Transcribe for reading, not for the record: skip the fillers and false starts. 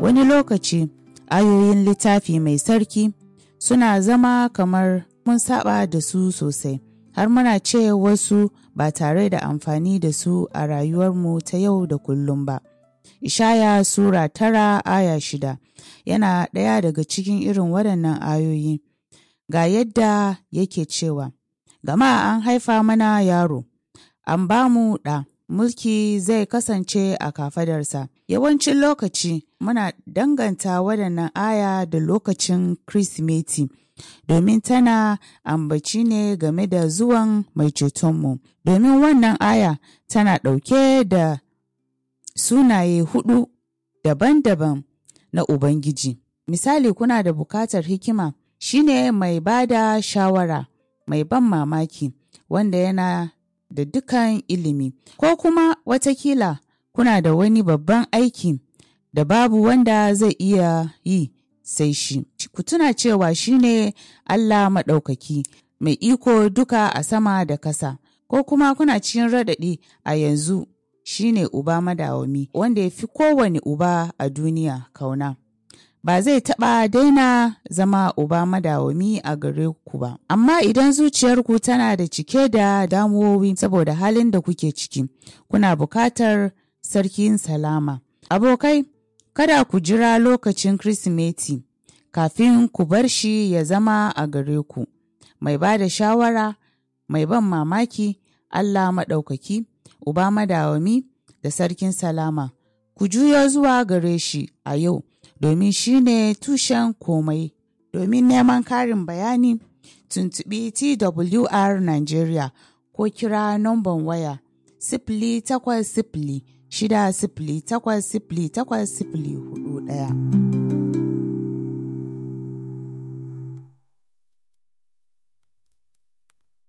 Wani lokaci ayoyin littafi mai sarki suna zama kamar mun saba da su sosai, har muna ce wasu ba tare da amfani da su a rayuwarmu ta yau da kullum ba. Ishaya Sura 9 aya 6 yana ɗaya daga cikin irin waɗannan ayoyi. Ga yadda yake cewa, gama an haifa mana yaro, an ba mu ɗa, mulki zai kasance a kafadarsa. Yawancin lokaci muna danganta waɗannan aya da lokacin Kirsimeti, domin tana ambaci ne game da zuwan mai cetonmu. Domin wannan aya tana ɗauke da sunaye 4 daban-daban na Ubangiji. Misali, kuna da bukatar hikima, shine mai ba da shawara, mai ban mamaki, wanda yana da dukan ilimi. Ko kuma watakila kuna da wani babban aiki da babu wanda zai iya yi sai shi. Ku tuna cewa shine Allah maɗaukaki, mai iko duka a sama da ƙasa. Ko kuma kuna cikin raɗaɗi a yanzu, shine Uba madawwami, wanda ya fi kowane uba a duniya kauna. Ba zai taɓa daina zama Uba madawwami a gare ku ba. Amma idan zuciyarku tana da cike da damuwowi saboda halin da kuke ciki, kuna buƙatar sarkin salama. Abokai, kada ku jira lokacin Kirsimeti kafin ku bar shi ya zama a gare ku. Mai ba da shawara, mai ban mamaki, Allah maɗaukaki, Uba madawwami da sarkin salama. Ku juyo zuwa gare shi a yau, domin shi ne tushen komai. Domin neman karin bayani, tuntuɓi TWR Nigeria ko kira nomban waya 0800 608 0841.